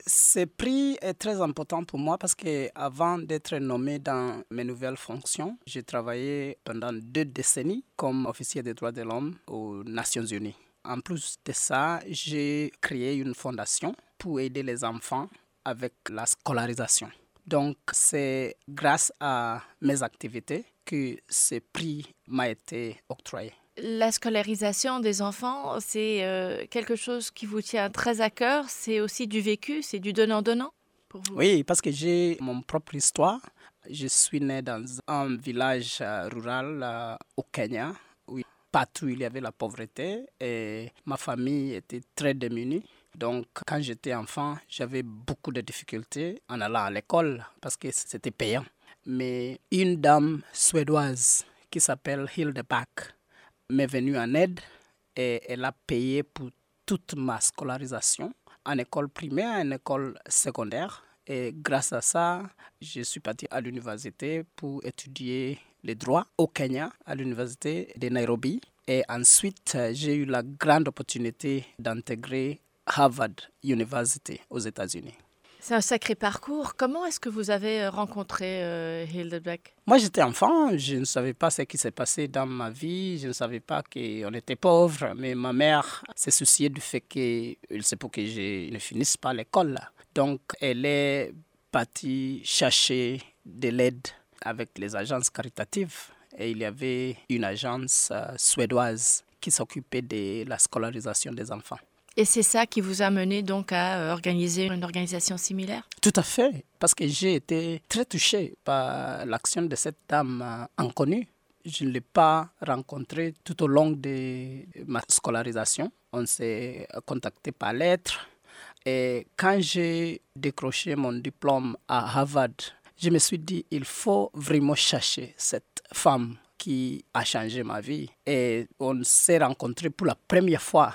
Ce prix est très important pour moi parce qu'avant d'être nommé dans mes nouvelles fonctions, j'ai travaillé pendant 2 décennies comme officier des droits de l'homme aux Nations Unies. En plus de ça, j'ai créé une fondation pour aider les enfants avec la scolarisation. Donc, c'est grâce à mes activités que ce prix m'a été octroyé. La scolarisation des enfants, c'est quelque chose qui vous tient très à cœur. C'est aussi du vécu, c'est du donnant-donnant pour vous. Oui, parce que j'ai mon propre histoire. Je suis né dans un village rural au Kenya, où partout il y avait la pauvreté et ma famille était très démunie. Donc, quand j'étais enfant, j'avais beaucoup de difficultés en allant à l'école parce que c'était payant. Mais une dame suédoise qui s'appelle Hilde Bach m'est venue en aide et elle a payé pour toute ma scolarisation en école primaire et en école secondaire. Et grâce à ça, je suis parti à l'université pour étudier les droits au Kenya, à l'université de Nairobi. Et ensuite, j'ai eu la grande opportunité d'intégrer Harvard University aux États-Unis. C'est un sacré parcours. Comment est-ce que vous avez rencontré Hilde Bach? Moi, j'étais enfant, je ne savais pas ce qui s'est passé dans ma vie, je ne savais pas qu'on était pauvre, mais ma mère s'est souciée du fait qu'il c'est pour que je ne finisse pas l'école. Donc, elle est partie chercher de l'aide avec les agences caritatives. Et il y avait une agence suédoise qui s'occupait de la scolarisation des enfants. Et c'est ça qui vous a mené donc à organiser une organisation similaire? Tout à fait, parce que j'ai été très touché par l'action de cette dame inconnue. Je ne l'ai pas rencontrée tout au long de ma scolarisation. On s'est contacté par lettre. Et quand j'ai décroché mon diplôme à Harvard, je me suis dit il faut vraiment chercher cette femme qui a changé ma vie. Et on s'est rencontrés pour la première fois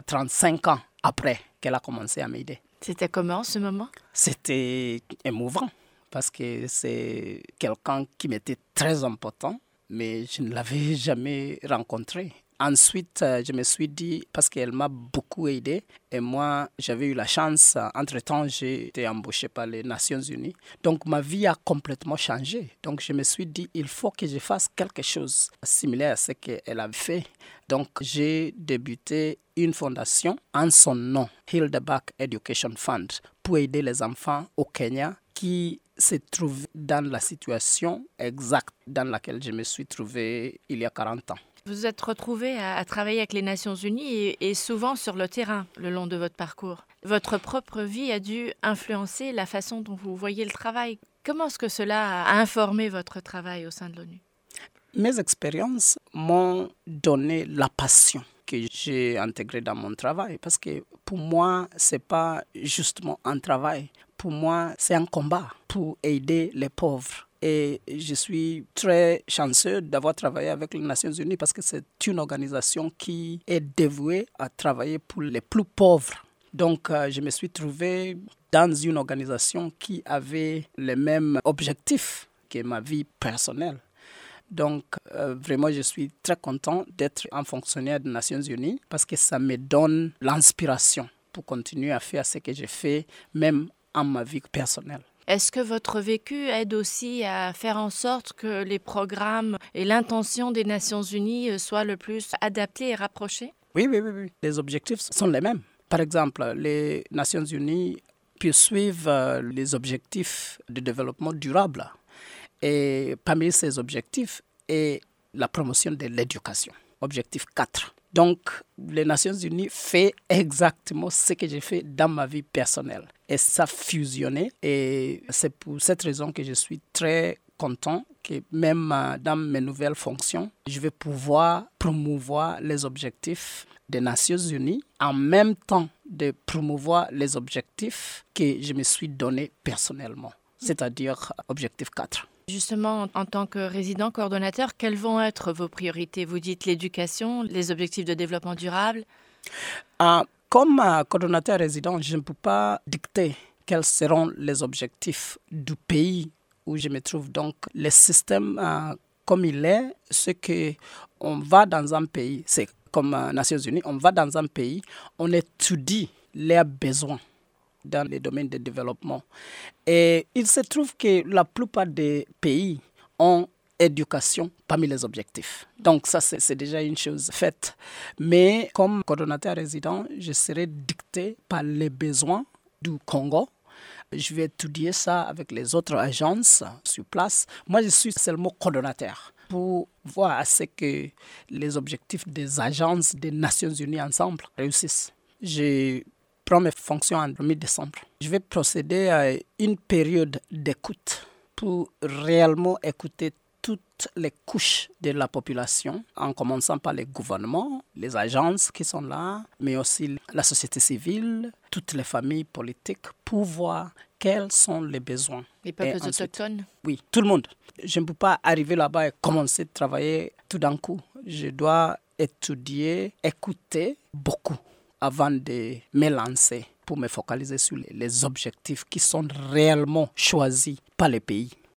35 ans après qu'elle a commencé à m'aider. C'était comment ce moment? C'était émouvant parce que c'est quelqu'un qui m'était très important, mais je ne l'avais jamais rencontré. Ensuite, je me suis dit, parce qu'elle m'a beaucoup aidé, et moi, j'avais eu la chance, entre-temps, j'ai été embauché par les Nations Unies. Donc, ma vie a complètement changé. Donc, je me suis dit, il faut que je fasse quelque chose similaire à ce qu'elle a fait. Donc, j'ai débuté une fondation en son nom, Hilde Bach Education Fund, pour aider les enfants au Kenya qui se trouvent dans la situation exacte dans laquelle je me suis trouvé il y a 40 ans. Vous vous êtes retrouvé à travailler avec les Nations Unies et souvent sur le terrain le long de votre parcours. Votre propre vie a dû influencer la façon dont vous voyez le travail. Comment est-ce que cela a informé votre travail au sein de l'ONU? Mes expériences m'ont donné la passion que j'ai intégrée dans mon travail parce que pour moi, ce n'est pas justement un travail. Pour moi, c'est un combat pour aider les pauvres. Et je suis très chanceux d'avoir travaillé avec les Nations Unies parce que c'est une organisation qui est dévouée à travailler pour les plus pauvres. Donc, je me suis trouvé dans une organisation qui avait les mêmes objectifs que ma vie personnelle. Donc, vraiment, je suis très content d'être un fonctionnaire des Nations Unies parce que ça me donne l'inspiration pour continuer à faire ce que j'ai fait, même en ma vie personnelle. Est-ce que votre vécu aide aussi à faire en sorte que les programmes et l'intention des Nations Unies soient le plus adaptés et rapprochés? Oui. Les objectifs sont les mêmes. Par exemple, les Nations Unies poursuivent les objectifs de développement durable. Et parmi ces objectifs est la promotion de l'éducation, objectif 4. Donc, les Nations Unies font exactement ce que j'ai fait dans ma vie personnelle. Et ça a fusionné. Et c'est pour cette raison que je suis très content que même dans mes nouvelles fonctions, je vais pouvoir promouvoir les objectifs des Nations Unies en même temps de promouvoir les objectifs que je me suis donnés personnellement, c'est-à-dire objectif 4. Justement, en tant que résident coordonnateur, quelles vont être vos priorités? Vous dites l'éducation, les objectifs de développement durable. Comme coordonnateur résident, je ne peux pas dicter quels seront les objectifs du pays où je me trouve. Donc, le système comme il est, c'est qu'on va dans un pays, c'est comme Nations Unies, on va dans un pays, on étudie leurs besoins dans les domaines de développement. Et il se trouve que la plupart des pays ont éducation parmi les objectifs. Donc ça, c'est déjà une chose faite. Mais comme coordonnateur résident, je serai dicté par les besoins du Congo. Je vais étudier ça avec les autres agences sur place. Moi, je suis seulement coordonnateur pour voir à ce que les objectifs des agences des Nations Unies ensemble réussissent. Je prends mes fonctions en mi-décembre. Je vais procéder à une période d'écoute pour réellement écouter toutes les couches de la population, en commençant par les gouvernements, les agences qui sont là, mais aussi la société civile, toutes les familles politiques, pour voir quels sont les besoins. Les peuples autochtones? Oui, tout le monde. Je ne peux pas arriver là-bas et commencer à travailler tout d'un coup. Je dois étudier, écouter beaucoup avant de me lancer pour me focaliser sur les objectifs qui sont réellement choisis par les pays.